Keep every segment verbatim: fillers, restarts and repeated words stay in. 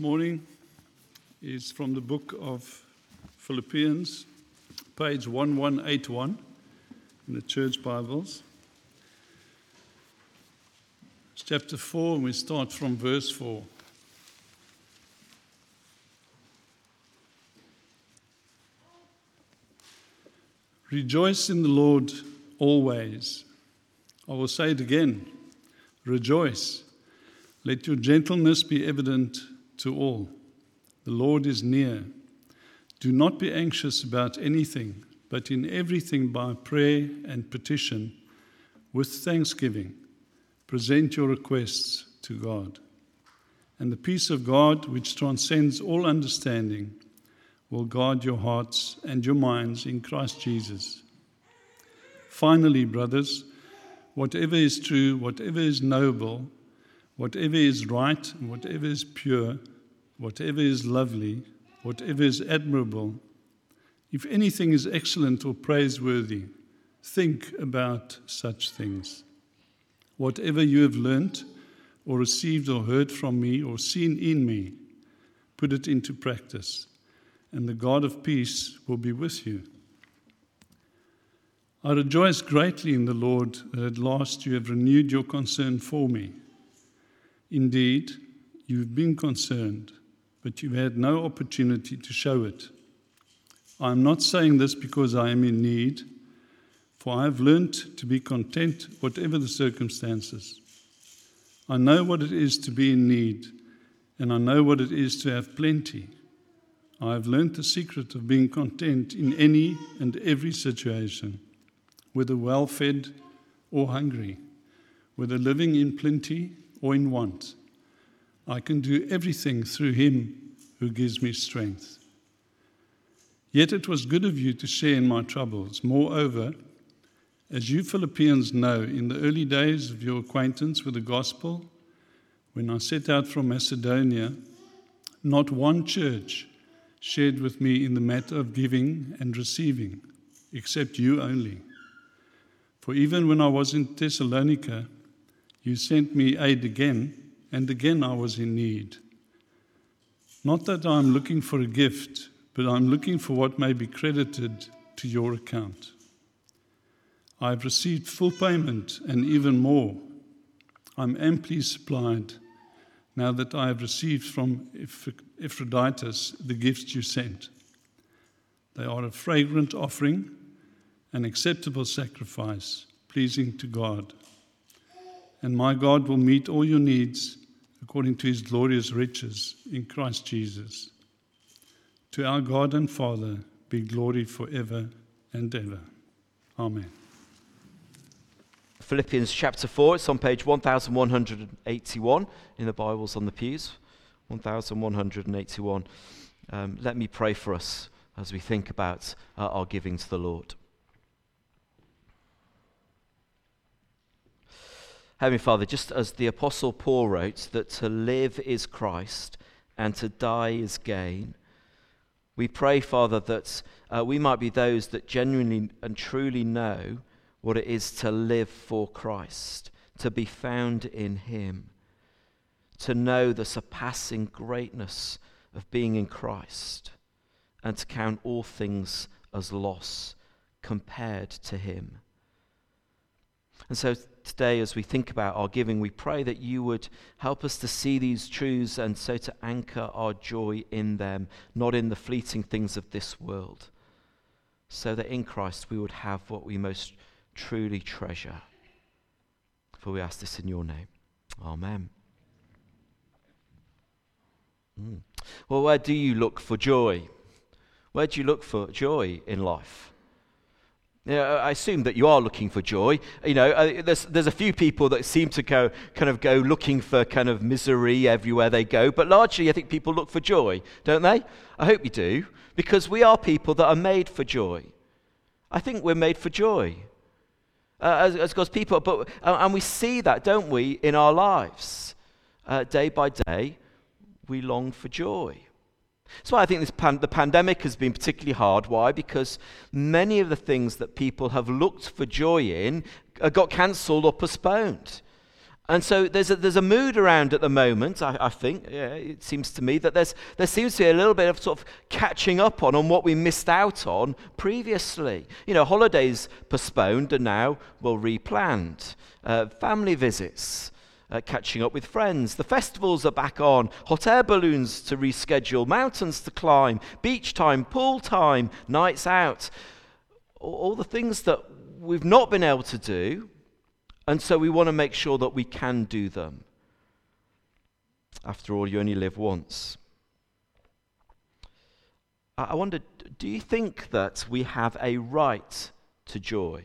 morning is from the book of Philippians, page eleven eighty-one in the Church Bibles. It's chapter four, and we start from verse four. Rejoice in the Lord always. I will say it again. Rejoice. Let your gentleness be evident to all. The Lord is near. Do not be anxious about anything, but in everything by prayer and petition, with thanksgiving, present your requests to God. And the peace of God, which transcends all understanding, will guard your hearts and your minds in Christ Jesus. Finally, brothers, whatever is true, whatever is noble, whatever is right, whatever is pure, whatever is lovely, whatever is admirable, if anything is excellent or praiseworthy, think about such things. Whatever you have learnt or received or heard from me or seen in me, put it into practice, and the God of peace will be with you. I rejoice greatly in the Lord that at last you have renewed your concern for me. Indeed, you have been concerned, but you had no opportunity to show it. I am not saying this because I am in need, for I have learnt to be content whatever the circumstances. I know what it is to be in need, and I know what it is to have plenty. I have learnt the secret of being content in any and every situation, whether well-fed or hungry, whether living in plenty or in want. I can do everything through him who gives me strength. Yet it was good of you to share in my troubles. Moreover, as you Philippians know, in the early days of your acquaintance with the gospel, when I set out from Macedonia, not one church shared with me in the matter of giving and receiving, except you only. For even when I was in Thessalonica, you sent me aid again, and again I was in need. Not that I am looking for a gift, but I am looking for what may be credited to your account. I have received full payment and even more. I am amply supplied now that I have received from Epaphroditus the gifts you sent. They are a fragrant offering, an acceptable sacrifice, pleasing to God. And my God will meet all your needs according to his glorious riches in Christ Jesus. To our God and Father be glory forever and ever. Amen. Philippians chapter four, it's on page eleven eighty-one in the Bibles on the pews. eleven eighty-one. Um, let me pray for us as we think about uh, our giving to the Lord. Heavenly Father, just as the Apostle Paul wrote that to live is Christ and to die is gain, we pray, Father, that uh, we might be those that genuinely and truly know what it is to live for Christ, to be found in him, to know the surpassing greatness of being in Christ, and to count all things as loss compared to him. And so today, as we think about our giving, we pray that you would help us to see these truths and so to anchor our joy in them, not in the fleeting things of this world, so that in Christ we would have what we most truly treasure. For we ask this in your name. Amen. Mm. Well, where do you look for joy? Where do you look for joy in life? Yeah, I assume that you are looking for joy. You know, uh, there's there's a few people that seem to go kind of go looking for kind of misery everywhere they go, but largely I think people look for joy, don't they? I hope you do, because we are people that are made for joy. I think we're made for joy uh, as, as God's people, but uh, and we see that, don't we, in our lives, uh, day by day. We long for joy. That's why I think this pan- the pandemic has been particularly hard. Why? Because many of the things that people have looked for joy in uh, got cancelled or postponed. And so there's a, there's a mood around at the moment, I, I think, yeah, it seems to me, that there's there seems to be a little bit of sort of catching up on, on what we missed out on previously. You know, holidays postponed and now, well, replanned. Uh, family visits, uh, catching up with friends. The festivals are back on. Hot air balloons to reschedule, mountains to climb, beach time, pool time, nights out. All, all the things that we've not been able to do. And so we want to make sure that we can do them. After all, you only live once. I wonder, do you think that we have a right to joy?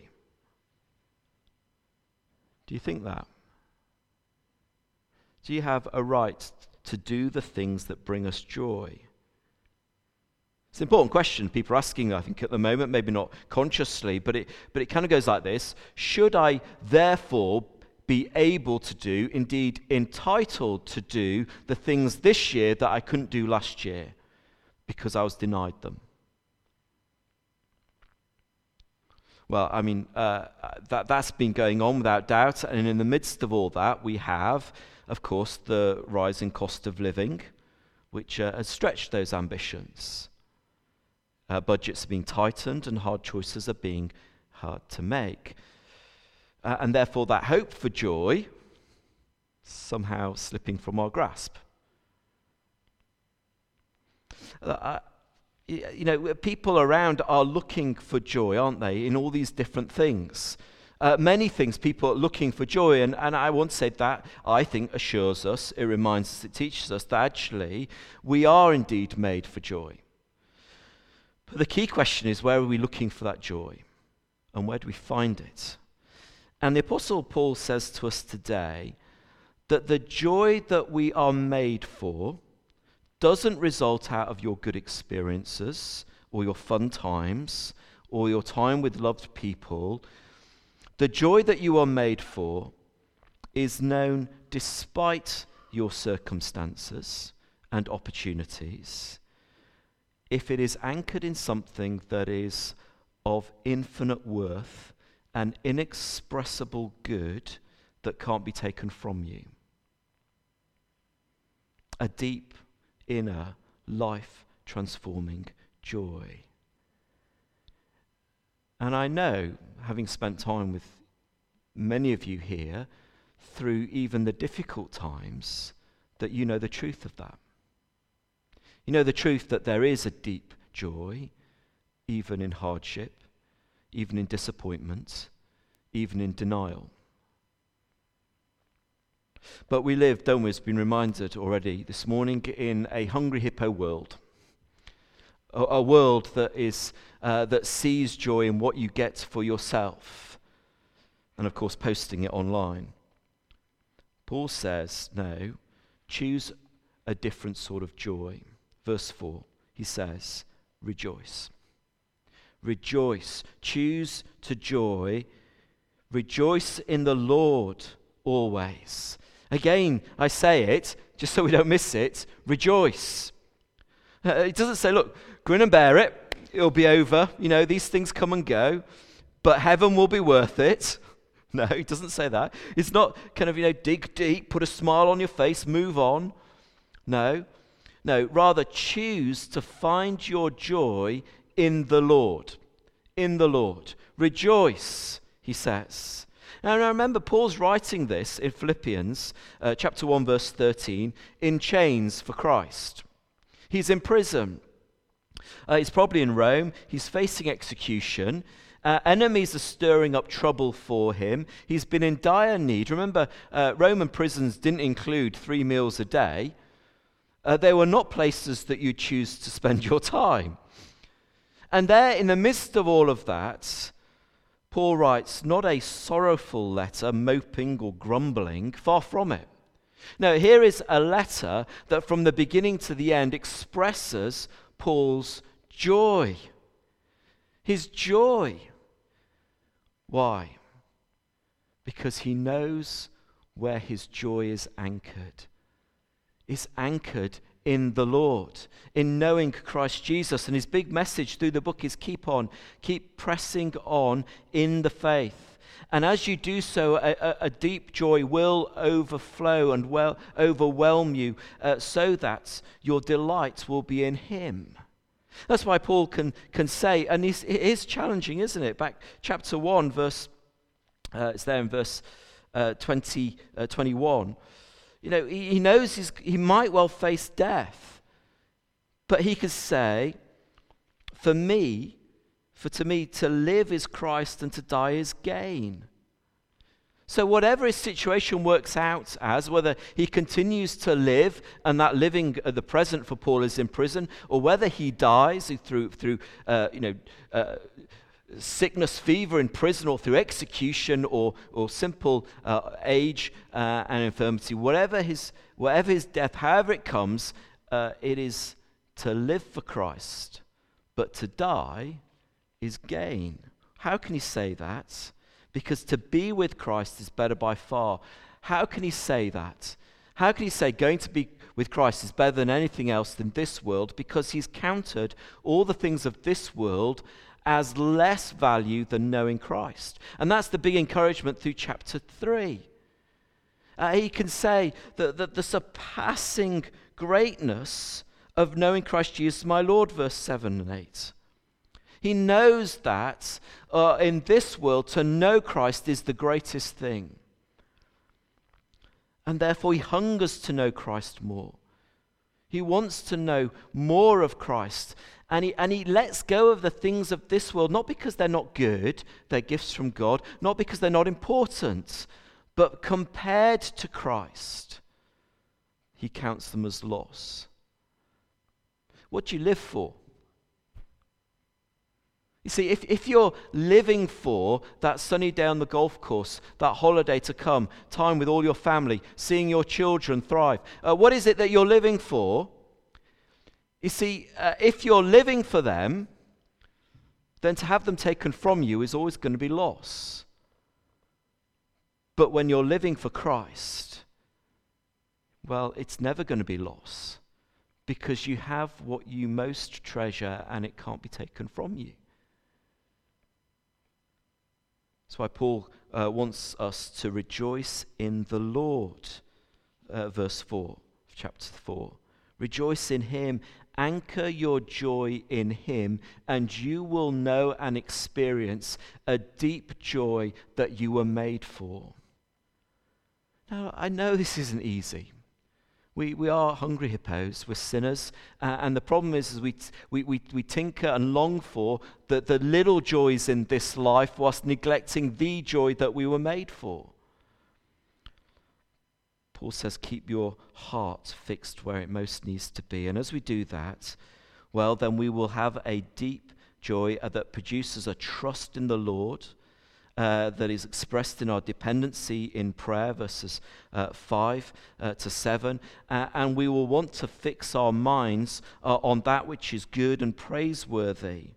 Do you think that? Do you have a right to do the things that bring us joy? It's an important question people are asking, I think, at the moment, maybe not consciously, but it, but it kind of goes like this. Should I therefore be able to do, indeed entitled to do, the things this year that I couldn't do last year because I was denied them? Well, I mean, uh, that, that's been going on without doubt, and in the midst of all that, we have, of course, the rising cost of living, which uh, has stretched those ambitions. Uh, budgets are being tightened and hard choices are being hard to make. Uh, and therefore that hope for joy somehow slipping from our grasp. Uh, you know, people around are looking for joy, aren't they, in all these different things. Uh, many things people are looking for joy, and, and I want to say that, I think, assures us, it reminds us, it teaches us that actually we are indeed made for joy. But the key question is, where are we looking for that joy? And where do we find it? And the Apostle Paul says to us today that the joy that we are made for doesn't result out of your good experiences or your fun times or your time with loved people. The joy that you are made for is known despite your circumstances and opportunities, if it is anchored in something that is of infinite worth and inexpressible good that can't be taken from you. A deep, inner, life-transforming joy. And I know, having spent time with many of you here, through even the difficult times, that you know the truth of that. You know the truth that there is a deep joy, even in hardship, even in disappointment, even in denial. But we live, don't we, as been reminded already this morning, in a hungry hippo world. A, a world that is uh, that sees joy in what you get for yourself. And of course, posting it online. Paul says, no, choose a different sort of joy. Verse four, he says, rejoice. Rejoice. Choose to joy. Rejoice in the Lord always. Again, I say it, just so we don't miss it, rejoice. Uh, it doesn't say, look, grin and bear it, it'll be over, you know, these things come and go, but heaven will be worth it. No, it doesn't say that. It's not kind of, you know, dig deep, put a smile on your face, move on. No. No, rather choose to find your joy in the Lord. In the Lord. Rejoice, he says. Now remember, Paul's writing this in Philippians uh, chapter one, verse thirteen, in chains for Christ. He's in prison. Uh, he's probably in Rome. He's facing execution. Uh, enemies are stirring up trouble for him. He's been in dire need. Remember, uh, Roman prisons didn't include three meals a day. Uh, they were not places that you choose to spend your time. And there, in the midst of all of that, Paul writes not a sorrowful letter, moping or grumbling, far from it. No, here is a letter that from the beginning to the end expresses Paul's joy. His joy. Why? Because he knows where his joy is anchored. It's anchored in the Lord, in knowing Christ Jesus. And his big message through the book is keep on, keep pressing on in the faith. And as you do so, a, a, a deep joy will overflow and well overwhelm you, uh, so that your delight will be in him. That's why Paul can, can say, and it is challenging, isn't it? Back chapter one, verse, uh, it's there in verse uh, twenty, uh, twenty-one. You know, he, he knows he's, he might well face death, but he could say, for me, For to me, to live is Christ and to die is gain. So whatever his situation works out as, whether he continues to live, and that living at the present for Paul is in prison, or whether he dies through through uh, you know uh, sickness, fever in prison, or through execution, or or simple uh, age uh, and infirmity, whatever his whatever his death, however it comes, uh, it is to live for Christ, but to die is gain. How can he say that? Because to be with Christ is better by far. How can he say that? How can he say going to be with Christ is better than anything else than this world? Because he's counted all the things of this world as less value than knowing Christ. And that's the big encouragement through chapter three. Uh, he can say that, that the surpassing greatness of knowing Christ Jesus my Lord, verse seven and eight. He knows that uh, in this world to know Christ is the greatest thing. And therefore he hungers to know Christ more. He wants to know more of Christ. And he, and he lets go of the things of this world, not because they're not good, they're gifts from God, not because they're not important, but compared to Christ, he counts them as loss. What do you live for? You see, if, if you're living for that sunny day on the golf course, that holiday to come, time with all your family, seeing your children thrive, uh, what is it that you're living for? You see, uh, if you're living for them, then to have them taken from you is always going to be loss. But when you're living for Christ, well, it's never going to be loss, because you have what you most treasure and it can't be taken from you. That's why Paul uh, wants us to rejoice in the Lord, uh, verse four of chapter four. Rejoice in him, anchor your joy in him, and you will know and experience a deep joy that you were made for. Now, I know this isn't easy. We we are hungry hippos, we're sinners, uh, and the problem is, is we, t- we we we tinker and long for the, the little joys in this life whilst neglecting the joy that we were made for. Paul says, keep your heart fixed where it most needs to be. And as we do that, well, then we will have a deep joy uh, that produces a trust in the Lord, Uh, that is expressed in our dependency in prayer, verses uh, five uh, to seven, uh, and we will want to fix our minds uh, on that which is good and praiseworthy.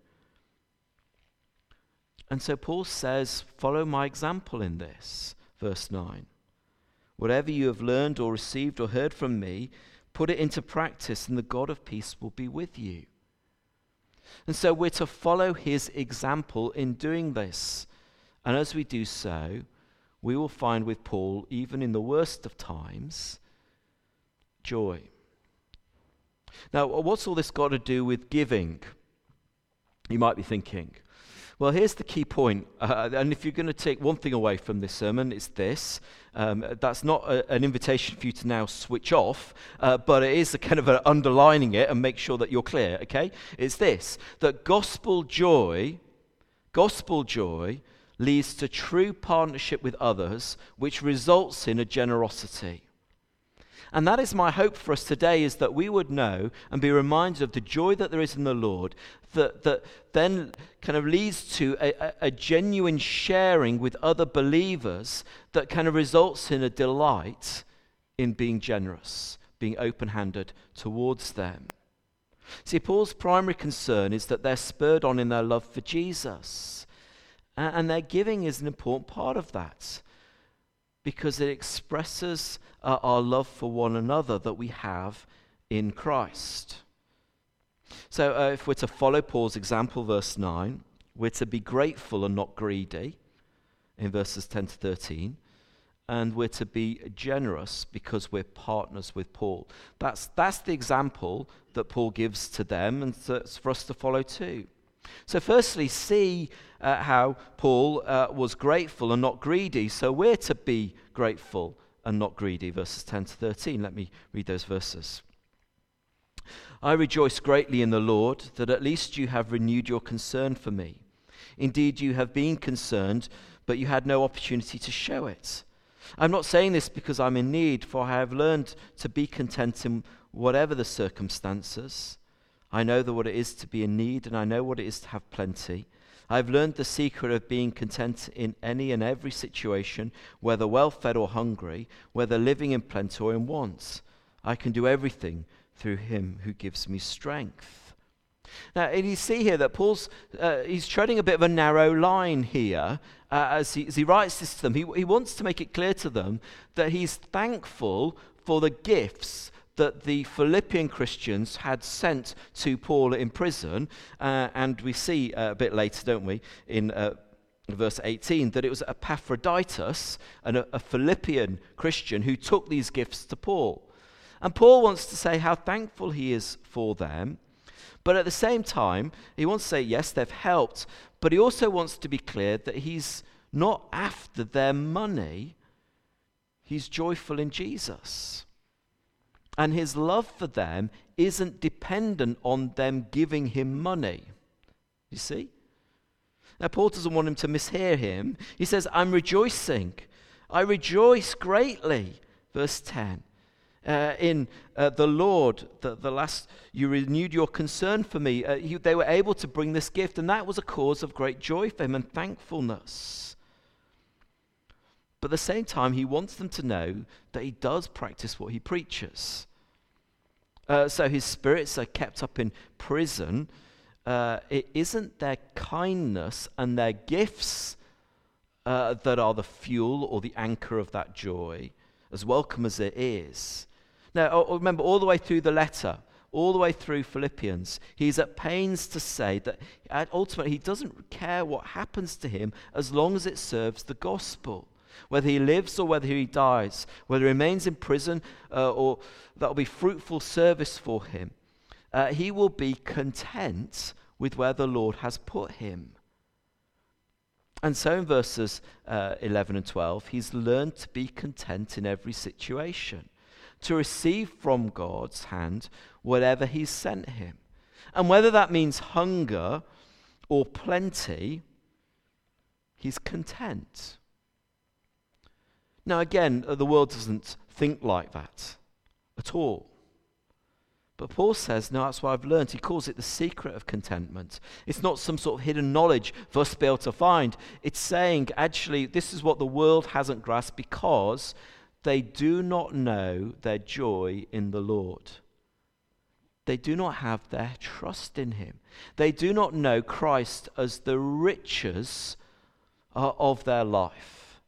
And so Paul says, follow my example in this, verse nine. Whatever you have learned or received or heard from me, put it into practice, and the God of peace will be with you. And so we're to follow his example in doing this. And as we do so, we will find with Paul, even in the worst of times, joy. Now, what's all this got to do with giving? You might be thinking. Well, here's the key point. Uh, and if you're going to take one thing away from this sermon, it's this. Um, that's not a, an invitation for you to now switch off, uh, but it is a kind of a underlining it and make sure that you're clear, okay? It's this, that gospel joy, gospel joy, leads to true partnership with others, which results in a generosity. And that is my hope for us today, is that we would know and be reminded of the joy that there is in the Lord, that, that then kind of leads to a, a, a genuine sharing with other believers that kind of results in a delight in being generous, being open-handed towards them. See, Paul's primary concern is that they're spurred on in their love for Jesus. And their giving is an important part of that, because it expresses uh, our love for one another that we have in Christ. So uh, if we're to follow Paul's example, verse nine, we're to be grateful and not greedy. in verses ten to thirteen. And we're to be generous because we're partners with Paul. That's, that's the example that Paul gives to them, and so it's for us to follow too. So firstly, see uh, how Paul uh, was grateful and not greedy. So we're to be grateful and not greedy, verses ten to thirteen. Let me read those verses. I rejoice greatly in the Lord that at least you have renewed your concern for me. Indeed, you have been concerned, but you had no opportunity to show it. I'm not saying this because I'm in need, for I have learned to be content in whatever the circumstances. I know that what it is to be in need, and I know what it is to have plenty. I have learned the secret of being content in any and every situation, whether well-fed or hungry, whether living in plenty or in want. I can do everything through him who gives me strength. Now, and you see here that Paul's, uh, he's treading a bit of a narrow line here uh, as, he, as he writes this to them. He, he wants to make it clear to them that he's thankful for the gifts that the Philippian Christians had sent to Paul in prison. Uh, and we see uh, a bit later, don't we, in uh, verse eighteen, that it was Epaphroditus, an, a Philippian Christian, who took these gifts to Paul. And Paul wants to say how thankful he is for them. But at the same time, he wants to say, yes, they've helped, but he also wants to be clear that he's not after their money. He's joyful in Jesus. And his love for them isn't dependent on them giving him money. You see? Now, Paul doesn't want him to mishear him. He says, I'm rejoicing. I rejoice greatly. Verse ten. Uh, in uh, the Lord, the, the last, you renewed your concern for me. Uh, you, they were able to bring this gift, and that was a cause of great joy for him and thankfulness. But at the same time, he wants them to know that he does practice what he preaches. Uh, so his spirits are kept up in prison. Uh, it isn't their kindness and their gifts uh, that are the fuel or the anchor of that joy, as welcome as it is. Now, remember, all the way through the letter, all the way through Philippians, he's at pains to say that ultimately he doesn't care what happens to him as long as it serves the gospel. Whether he lives or whether he dies, whether he remains in prison uh, or that will be fruitful service for him, uh, he will be content with where the Lord has put him. And so in verses uh, eleven and twelve, he's learned to be content in every situation, to receive from God's hand whatever he's sent him. And whether that means hunger or plenty, he's content. Now again, the world doesn't think like that at all. But Paul says, no, that's what I've learned. He calls it the secret of contentment. It's not some sort of hidden knowledge for us to be able to find. It's saying, actually, this is what the world hasn't grasped because they do not know their joy in the Lord. They do not have their trust in him. They do not know Christ as the riches uh, of their life.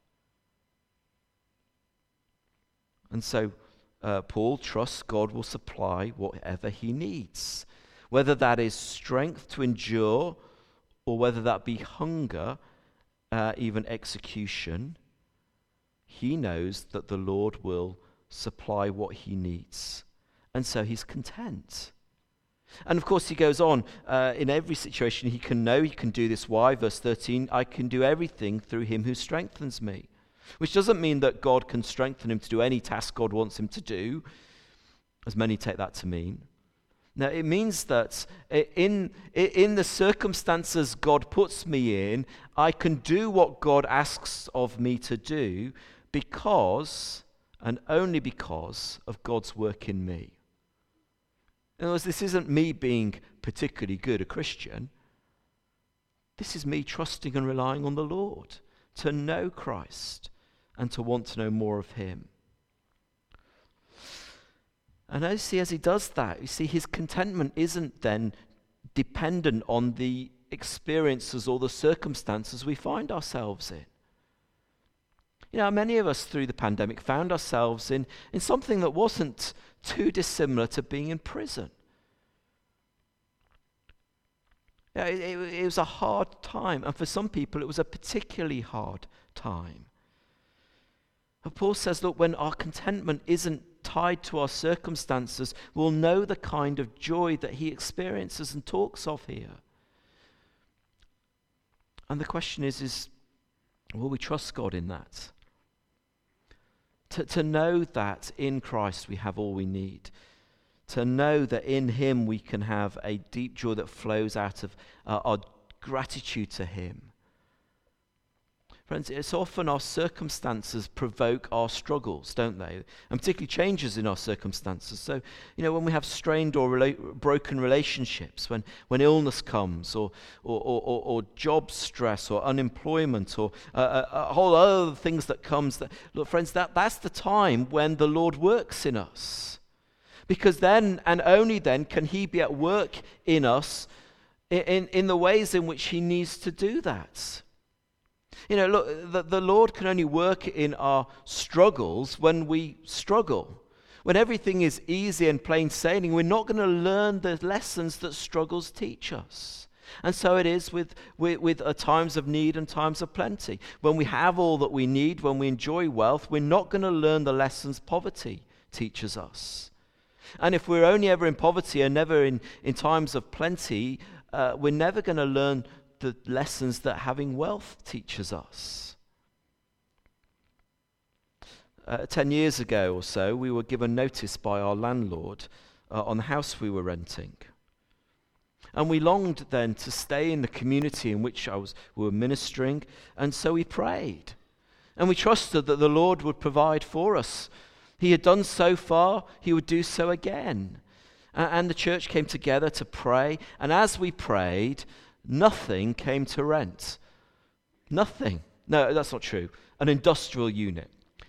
And so Uh, Paul trusts God will supply whatever he needs, whether that is strength to endure or whether that be hunger, uh, even execution. He knows that the Lord will supply what he needs, and so he's content. And of course he goes on, uh, in every situation he can know he can do this. Why? Verse thirteen, I can do everything through him who strengthens me. Which doesn't mean that God can strengthen him to do any task God wants him to do, as many take that to mean. Now, it means that in, in the circumstances God puts me in, I can do what God asks of me to do because, and only because, of God's work in me. In other words, this isn't me being particularly good a Christian. This is me trusting and relying on the Lord to know Christ and to want to know more of him. And I see as he does that, you see his contentment isn't then dependent on the experiences or the circumstances we find ourselves in. You know, many of us through the pandemic found ourselves in, in something that wasn't too dissimilar to being in prison. Yeah, it, it, it was a hard time, and for some people it was a particularly hard time. But Paul says, look, when our contentment isn't tied to our circumstances, we'll know the kind of joy that he experiences and talks of here. And the question is, is will we trust God in that? To, to know that in Christ we have all we need. To know that in him we can have a deep joy that flows out of uh, our gratitude to him. Friends, it's often our circumstances provoke our struggles, don't they? And particularly changes in our circumstances. So, you know, when we have strained or rela- broken relationships, when, when illness comes, or, or, or, or job stress, or unemployment, or uh, a, a whole other things that comes, that, look, friends, that, that's the time when the Lord works in us. Because then, and only then, can he be at work in us in, in, in the ways in which he needs to do that. You know, look, the, the Lord can only work in our struggles when we struggle. When everything is easy and plain sailing, we're not going to learn the lessons that struggles teach us. And so it is with, with, with uh, times of need and times of plenty. When we have all that we need, when we enjoy wealth, we're not going to learn the lessons poverty teaches us. And if we're only ever in poverty and never in, in times of plenty, uh, we're never going to learn the lessons that having wealth teaches us. Uh, ten years ago or so, we were given notice by our landlord uh, on the house we were renting. And we longed then to stay in the community in which I was, we were ministering, and so we prayed. And we trusted that the Lord would provide for us. He had done so far, he would do so again. Uh, and the church came together to pray, and as we prayed, nothing came to rent. Nothing. No, that's not true. An industrial unit.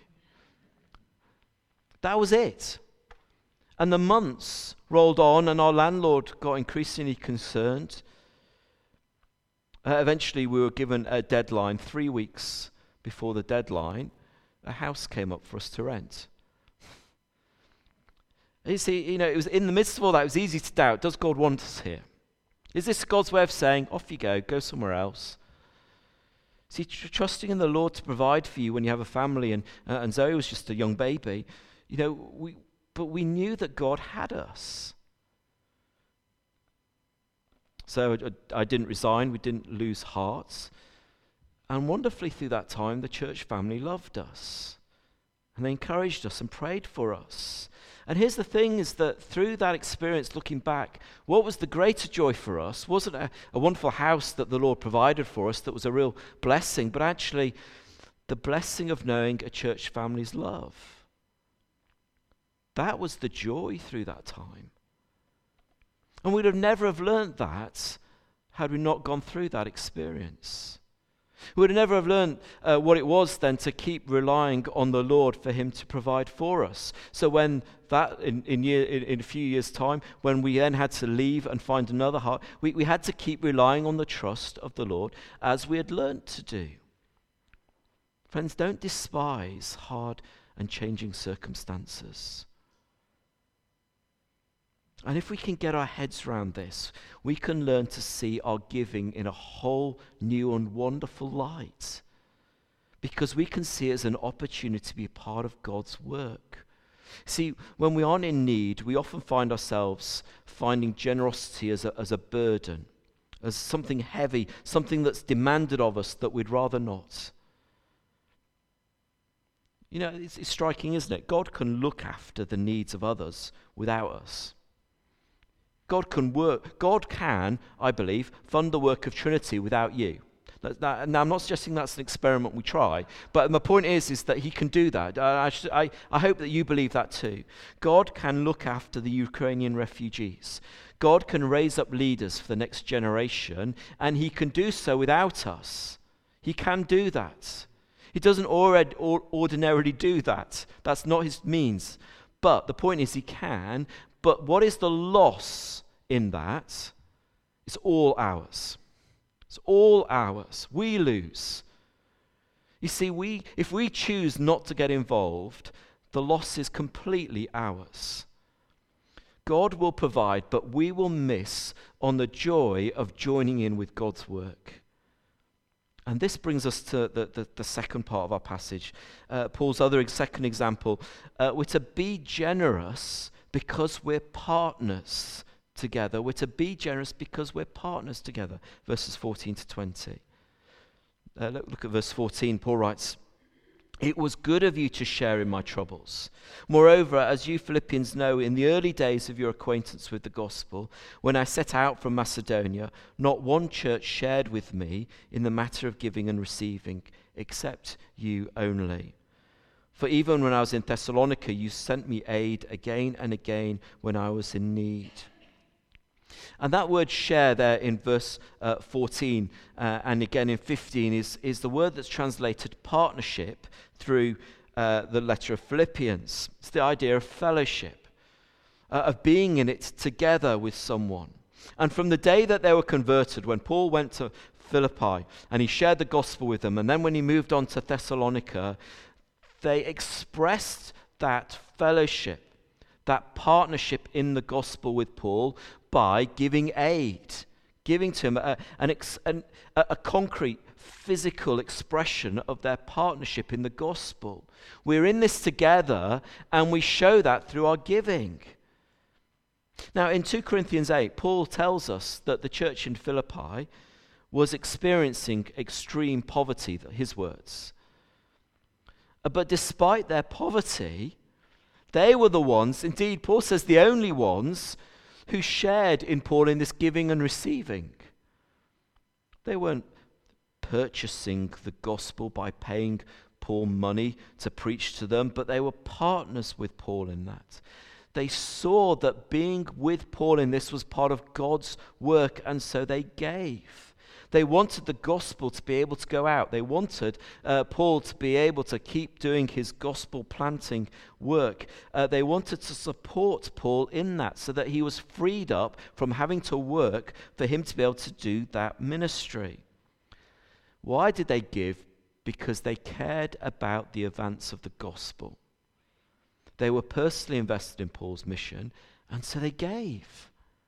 That was it. And the months rolled on, and our landlord got increasingly concerned. Uh, eventually, we were given a deadline. Three weeks before the deadline, a house came up for us to rent. You see, you know, it was in the midst of all that, it was easy to doubt, does God want us here? Is this God's way of saying, off you go, go somewhere else? See, tr- trusting in the Lord to provide for you when you have a family, and, uh, and Zoe was just a young baby, you know, we, but we knew that God had us. So I, I didn't resign, we didn't lose hearts. And wonderfully through that time, the church family loved us. And they encouraged us and prayed for us. And here's the thing, is that through that experience, looking back, what was the greater joy for us wasn't a, a wonderful house that the Lord provided for us that was a real blessing, but actually the blessing of knowing a church family's love. That was the joy through that time. And we'd have never have learned that had we not gone through that experience. We would never have learned uh, what it was then to keep relying on the Lord for him to provide for us. So when that, in, in, year, in, in a few years' time, when we then had to leave and find another heart, we, we had to keep relying on the trust of the Lord as we had learned to do. Friends, don't despise hard and changing circumstances. And if we can get our heads around this, we can learn to see our giving in a whole new and wonderful light. Because we can see it as an opportunity to be part of God's work. See, when we aren't in need, we often find ourselves finding generosity as a, as a burden, as something heavy, something that's demanded of us that we'd rather not. You know, it's, it's striking, isn't it? God can look after the needs of others without us. God can work, God can, I believe, fund the work of Trinity without you. That, that, now, I'm not suggesting that's an experiment we try, but my point is, is that he can do that. I, I, should, I, I hope that you believe that too. God can look after the Ukrainian refugees. God can raise up leaders for the next generation, and he can do so without us. He can do that. He doesn't already, or, ordinarily do that. That's not his means. But the point is, he can. But what is the loss in that? It's all ours. It's all ours. We lose. You see, we if we choose not to get involved, the loss is completely ours. God will provide, but we will miss on the joy of joining in with God's work. And this brings us to the, the, the second part of our passage. Uh, Paul's other second example, uh, we're to be generous because we're partners together. We're to be generous because we're partners together. Verses fourteen to twenty. Uh, look, look at verse fourteen. Paul writes, "It was good of you to share in my troubles. Moreover, as you Philippians know, in the early days of your acquaintance with the gospel, when I set out from Macedonia, not one church shared with me in the matter of giving and receiving, except you only. For even when I was in Thessalonica, you sent me aid again and again when I was in need." And that word share there in verse uh, fourteen uh, and again in fifteen is, is the word that's translated partnership through uh, the letter of Philippians. It's the idea of fellowship, uh, of being in it together with someone. And from the day that they were converted, when Paul went to Philippi and he shared the gospel with them, and then when he moved on to Thessalonica, they expressed that fellowship, that partnership in the gospel with Paul by giving aid, giving to him a, an ex, an, a concrete physical expression of their partnership in the gospel. We're in this together, and we show that through our giving. Now, in Second Corinthians eight, Paul tells us that the church in Philippi was experiencing extreme poverty, his words. But despite their poverty, they were the ones, indeed, Paul says the only ones, who shared in Paul in this giving and receiving. They weren't purchasing the gospel by paying Paul money to preach to them, but they were partners with Paul in that. They saw that being with Paul in this was part of God's work, and so they gave. They wanted the gospel to be able to go out. They wanted uh, Paul to be able to keep doing his gospel planting work. Uh, they wanted to support Paul in that so that he was freed up from having to work for him to be able to do that ministry. Why did they give? Because they cared about the advance of the gospel. They were personally invested in Paul's mission, and so they gave.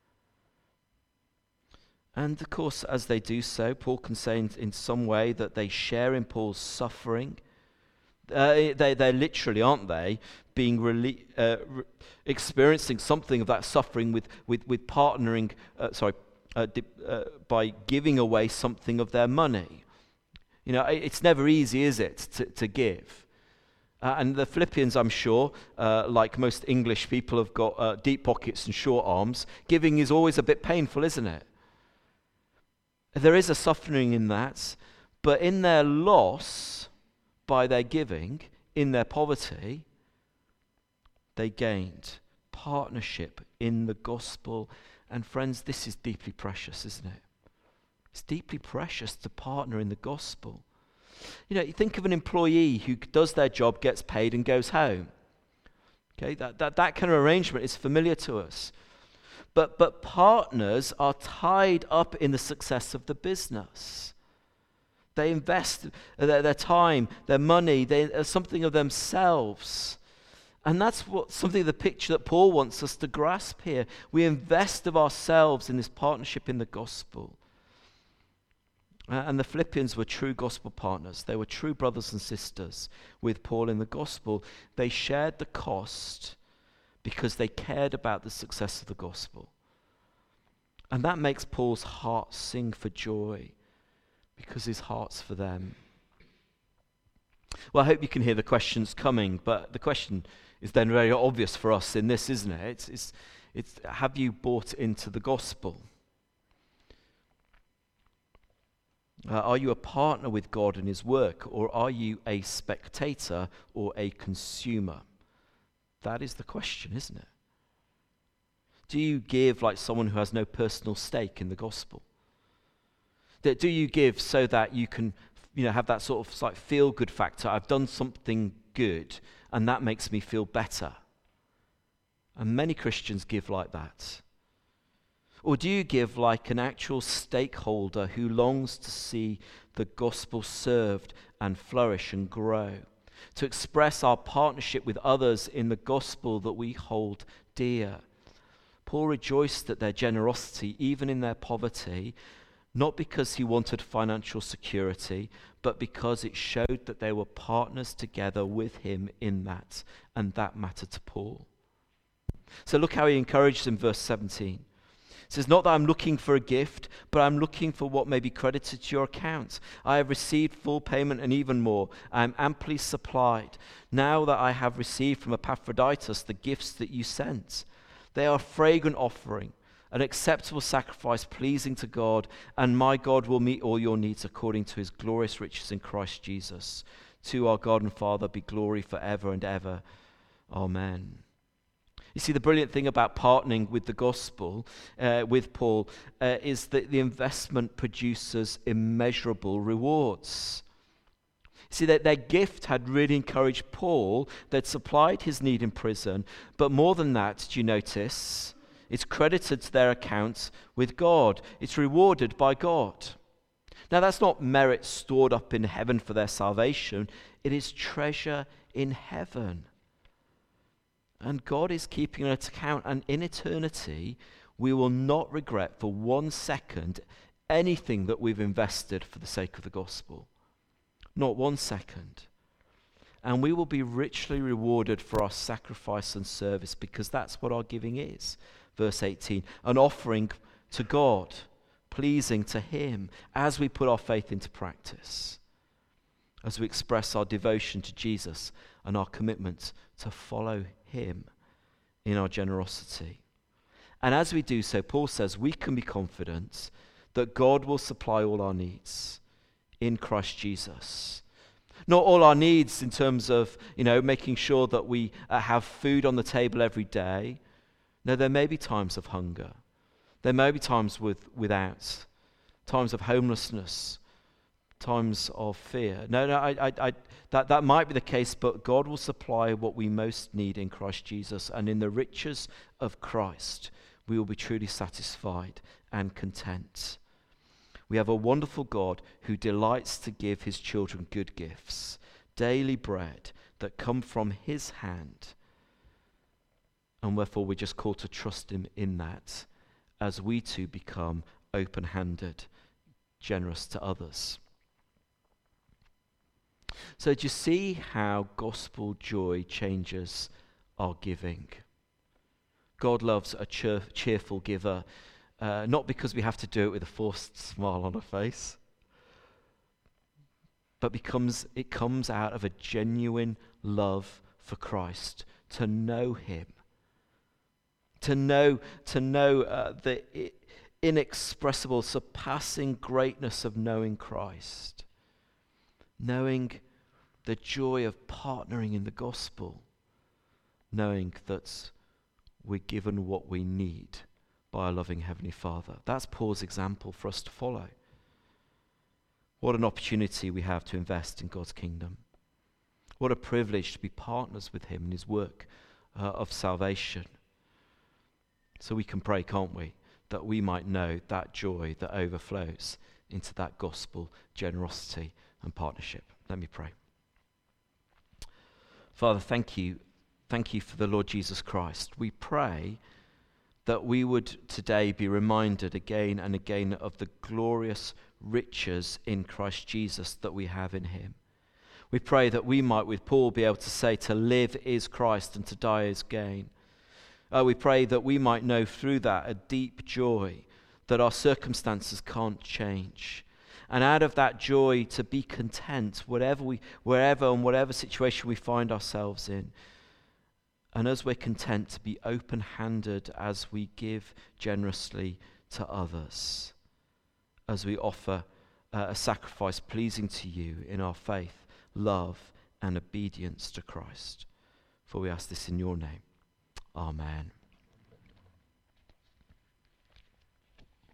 And of course, as they do so, Paul can say in, in some way that they share in Paul's suffering. Uh, they, they're literally, aren't they, being rele- uh, re- experiencing something of that suffering with, with, with partnering, uh, sorry, uh, di- uh, by giving away something of their money. You know, it's never easy, is it, to, to give? Uh, and the Philippians, I'm sure, uh, like most English people, have got uh, deep pockets and short arms. Giving is always a bit painful, isn't it? There is a suffering in that, but in their loss, by their giving, in their poverty, they gained partnership in the gospel. And friends, this is deeply precious, isn't it? It's deeply precious to partner in the gospel. You know, you think of an employee who does their job, gets paid, and goes home. Okay, that, that, that kind of arrangement is familiar to us. But, but partners are tied up in the success of the business. They invest their, their time, their money, they, uh, something of themselves. And that's what something of the picture that Paul wants us to grasp here. We invest of ourselves in this partnership in the gospel. Uh, and the Philippians were true gospel partners. They were true brothers and sisters with Paul in the gospel. They shared the cost because they cared about the success of the gospel. And that makes Paul's heart sing for joy, because his heart's for them. Well, I hope you can hear the questions coming, but the question is then very obvious for us in this, isn't it? It's, it's, it's have you bought into the gospel? Uh, are you a partner with God in his work, or are you a spectator or a consumer? That is the question, isn't it? Do you give like someone who has no personal stake in the gospel? Do you give so that you can, you know, have that sort of like feel-good factor? I've done something good, and that makes me feel better. And many Christians give like that. Or do you give like an actual stakeholder who longs to see the gospel served and flourish and grow? To express our partnership with others in the gospel that we hold dear. Paul rejoiced at their generosity, even in their poverty, not because he wanted financial security, but because it showed that they were partners together with him in that, and that mattered to Paul. So look how he encouraged in verse seventeen. It says, not that I'm looking for a gift, but I'm looking for what may be credited to your account. I have received full payment and even more. I am amply supplied. Now that I have received from Epaphroditus the gifts that you sent, they are a fragrant offering, an acceptable sacrifice pleasing to God, and my God will meet all your needs according to his glorious riches in Christ Jesus. To our God and Father be glory forever and ever. Amen. You see, the brilliant thing about partnering with the gospel, uh, with Paul, uh, is that the investment produces immeasurable rewards. See, that their gift had really encouraged Paul. They'd supplied his need in prison. But more than that, do you notice? It's credited to their account with God. It's rewarded by God. Now, that's not merit stored up in heaven for their salvation. It is treasure in heaven. And God is keeping an account. And in eternity, we will not regret for one second anything that we've invested for the sake of the gospel. Not one second. And we will be richly rewarded for our sacrifice and service, because that's what our giving is. Verse eighteen, an offering to God, pleasing to him, as we put our faith into practice, as we express our devotion to Jesus and our commitment to follow him in our generosity. And as we do so, Paul says we can be confident that God will supply all our needs in Christ Jesus. Not all our needs in terms of, you know, making sure that we uh, have food on the table every day. No, there may be times of hunger. There may be times with, without, times of homelessness, times of fear. No, no, I, I, I, that, that might be the case, but God will supply what we most need in Christ Jesus. And in the riches of Christ, we will be truly satisfied and content. We have a wonderful God who delights to give his children good gifts, daily bread that come from his hand. And wherefore we're just called to trust him in that as we too become open-handed, generous to others. So do you see how gospel joy changes our giving? God loves a cheer- cheerful giver. Uh, not because we have to do it with a forced smile on our face, but because it comes out of a genuine love for Christ, to know him, to know, to know uh, the I- inexpressible, surpassing greatness of knowing Christ, knowing the joy of partnering in the gospel, knowing that we're given what we need by a loving Heavenly Father. That's Paul's example for us to follow. What an opportunity we have to invest in God's kingdom. What a privilege to be partners with him in his work uh, of salvation. So we can pray, can't we, that we might know that joy that overflows into that gospel generosity and partnership. Let me pray. Father, thank you. Thank you for the Lord Jesus Christ. We pray that we would today be reminded again and again of the glorious riches in Christ Jesus that we have in him. We pray that we might, with Paul, be able to say to live is Christ and to die is gain. Uh, we pray that we might know through that a deep joy that our circumstances can't change. And out of that joy to be content whatever we, wherever and whatever situation we find ourselves in. And as we're content to be open-handed as we give generously to others, as we offer uh, a sacrifice pleasing to you in our faith, love, and obedience to Christ. For we ask this in your name. Amen.